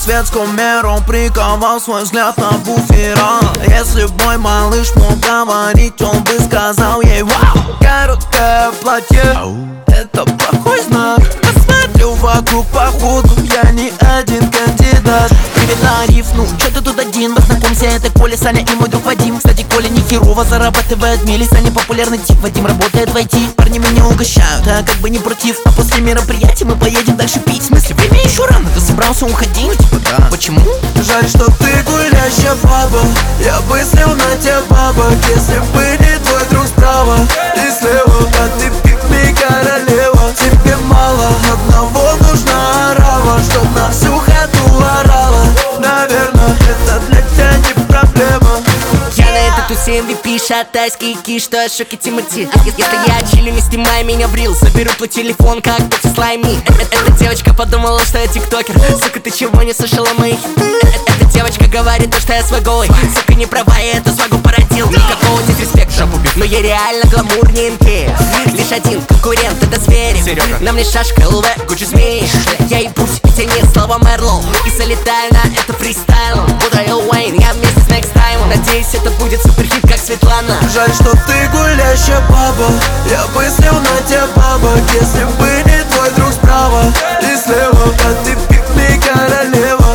светскому миру приковал свой взгляд на буфера. Если б мой малыш мог говорить, он бы сказал ей: вау, короткое платье, это плохой знак. Посмотрю вокруг, походу я не один кандидат. Привет, Ариф, ну чё ты тут один? Познакомься, это Коля, Саня и мой друг Вадим. Кстати, Коля не херово зарабатывает в миле, Саня популярный тип, Вадим работает в IT. Парни меня угощают, а как бы не против. А после мероприятия мы поедем дальше пить. В смысле, время еще рано, ты собрался уходить? Ну типа да. Почему? Жаль, что ты гулящая баба. Я бы слил на тебя бабок, если бы не твой друг справа и слева. А ты пик-ми королева. Тебе мало, одного нужна орава, чтоб на всю хату орала. Наверное, это для тебя не проблема. Я на этой тусе MVP, шатайский киш, что я шоке Тимати. Если я чилю, не снимай меня в рил, заберу твой телефон, как ты слайми. Эта девочка подумала, что я тиктокер. Сука, ты чего не слышала моих? Эта девочка говорит, то, что я свагой. Сука, не права, я эту свагу породил. Никакого дисреспекта, но я реально гламурненький. Лишь один конкурент, это Зверев. На мне шашка, ЛВ, Гуччи змеи. Я ебусь, и тяни слова Мерлоу. И залетаю на это фристайл. Буду Лил Уэйн, я вместе с Next Time. Надеюсь, это будет суперхит, как Светлана. Жаль, что ты гулящая баба. Я бы слил на тебя бабок, если бы не твой друг справа и слева. А ты пик-ми королева.